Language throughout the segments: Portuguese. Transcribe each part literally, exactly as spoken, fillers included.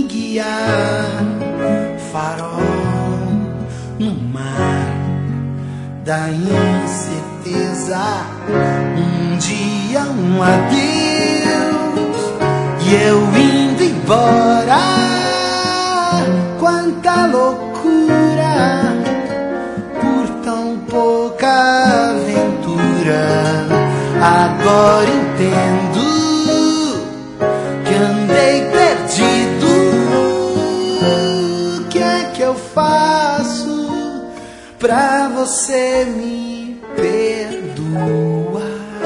guiar, farol no mar da incerteza. Um dia um adeus e eu indo embora. Quanta loucura por tão pouca aventura. Agora entendo que andei perdido. O que é que eu faço pra você me perdoar?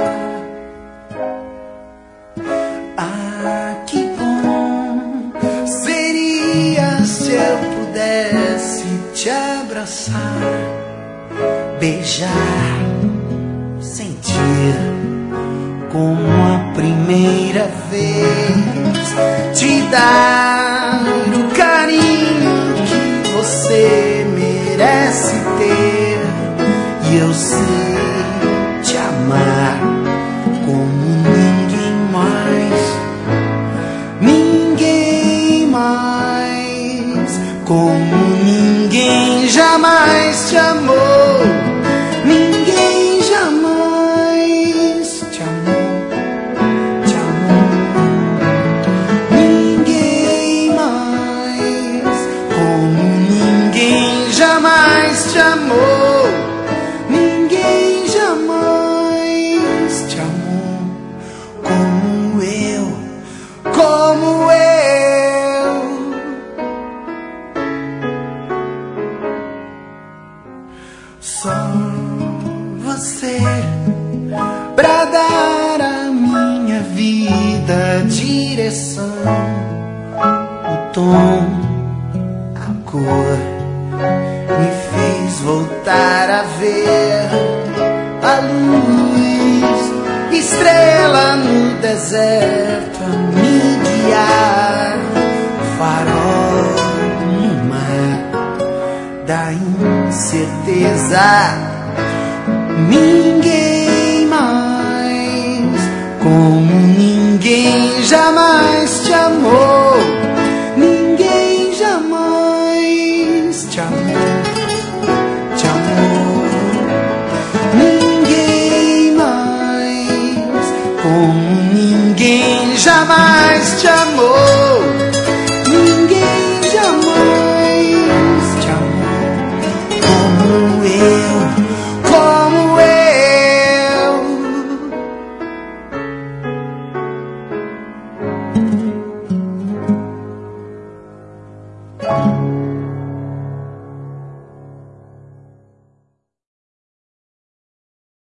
Ah, que bom seria se eu pudesse te abraçar, beijar, sentir como a primeira vez, te dar o carinho que você merece ter. E eu sei te amar como ninguém mais, ninguém mais, como ninguém jamais te amou. Ninguém jamais te amou, te amou. Ninguém mais, como ninguém jamais te amou. Ninguém jamais te amou como eu, como eu. Só você pra dar à minha vida direção, o tom, a cor, me fez voltar a ver a luz, estrela no deserto a me guiar, farol no mar da incerteza. Ninguém mais, como ninguém jamais te amou. Ninguém jamais te amou, te amou. Ninguém mais, como ninguém jamais te amou.